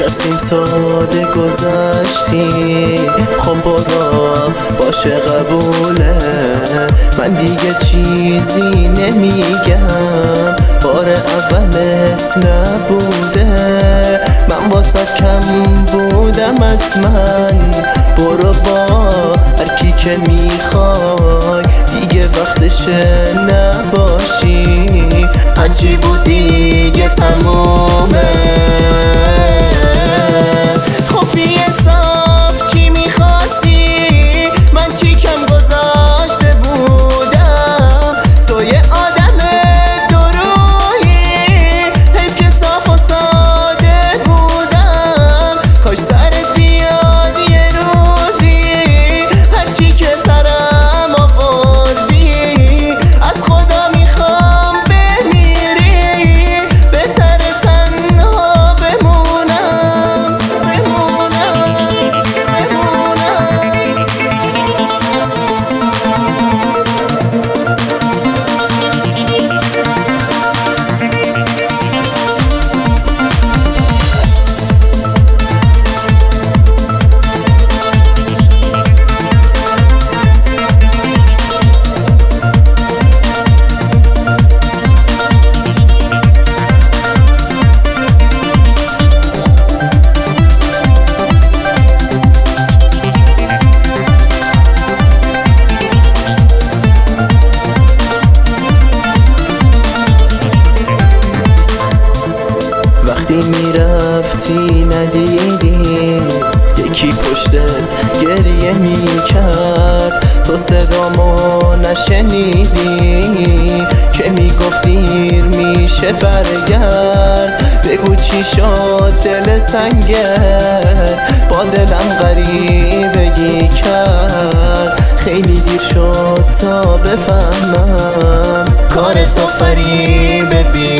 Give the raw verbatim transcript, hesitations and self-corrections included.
رسیم ساده گذشتی، خب برو باشه قبوله، من دیگه چیزی نمیگم، بار اولت نبوده، من واسه کم بودم حتما، برو با هر کی که میخوای، دیگه وقتشه نباشی، هرچی بود دیگه تمومه. خب بی انصاف چی میخواستی؟ من چی کم گذاشته بودم؟ تو یه آدم درویی، حیف که صاف و ساده بودم، کاش سرت بیاد یه روزی، هرچی که سرم آوردی، از خدا میخوام بمیری، بهتر تنها بمونم بمونم بمونم. وقتی میرفتی ندیدی یکی پشتت گریه میکرد، تو صدامو نشنیدی که میگفت دیر میشه برگرد، بگو چی شد دل سنگت با دلم غریبگی کرد، خیلی دیر شد تا بفهمم کار تو فریب بی